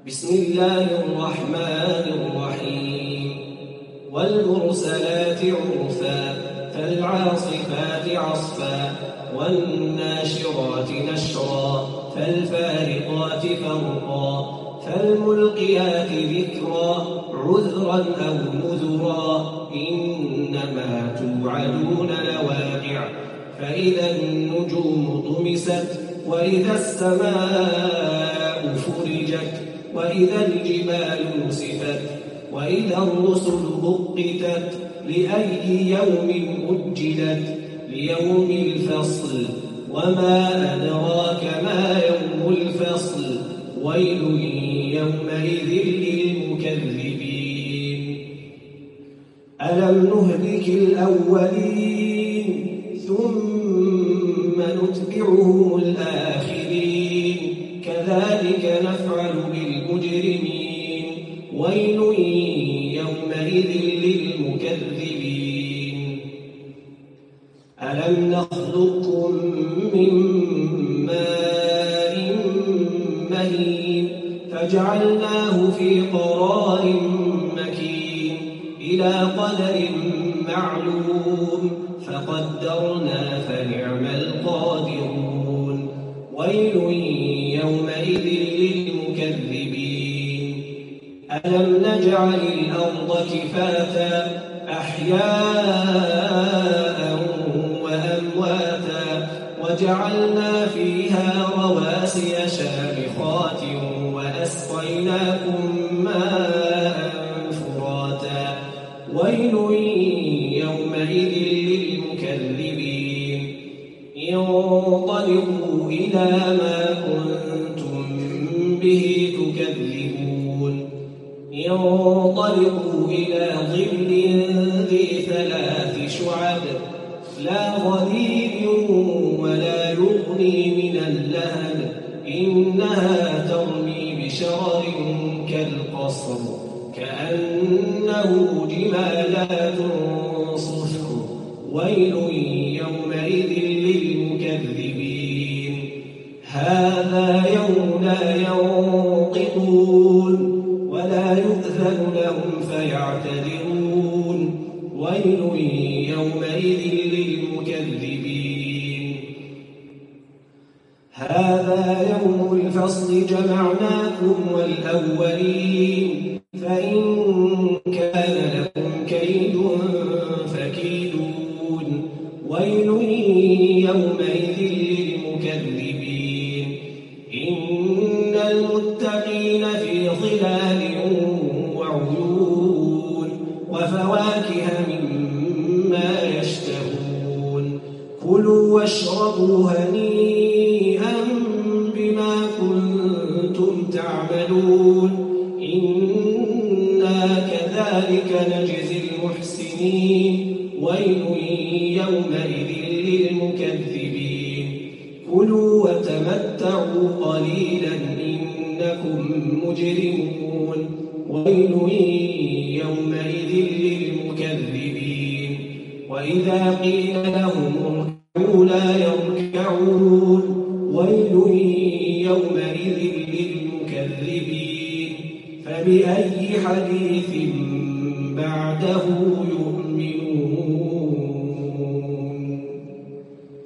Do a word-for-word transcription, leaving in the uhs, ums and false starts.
بسم الله الرحمن الرحيم والمرسلات عرفا فالعاصفات عصفا والناشرات نشرا فالفارقات فرقا فالملقيات ذكرا عذرا أو نذرا إنما توعدون لواقع فإذا النجوم طمست وإذا السماء فرجت وإذا الجبال نسفت وإذا الرسل أقتت لأي يوم أجلت ليوم الفصل وما أدراك ما يوم الفصل ويل يومئذ للمكذبين ألم نهلك الأولين ثم نتبعهم الآخرين كذلك نفعل بالمجرمين ويل يومئذ للمكذبين ألم نخلقكم من ماء مهين فجعلناه في قرار مكين إلى قدر معلوم فقدرنا فنعم القادرون ويل يومئذ للمكذبين ألم نجعل الأرض كفاتا أحياء وأمواتا وجعلنا فيها رواسي شامخات وأسقيناكم ماء فراتا ويل يومئذ للمكذبين انطلقوا إلى ما كنتم به تكذبون انطلقوا إلى ظل ذي ثلاث شعب لا ظليل ولا يغني من اللهب إنها ترمي بشرر كالقصر كأنه جمالات صفر ويل يومئذ للمكذبين هذا يوم لا ينطقون ولا يؤذن لهم فيعتذرون ويل يومئذ للمكذبين هذا يوم الفصل جمعناكم والأولين فإن كان لكم كيد فكيدون ويل يومئذ للمكذبين إن المتقين في ظلال وعيون وفواكه مما يشتهون كلوا واشربوا هنيئا بما كنتم تعملون إنا كذلك نجزي المحسنين ويل يومئذ للمكذبين كلوا وتمتعوا قليلا إنكم مجرمون ويل يومئذ للمكذبين وإذا قيل لهم اركعوا لا يركعون ويل يومئذ للمكذبين فبأي حديث بعده يؤمنون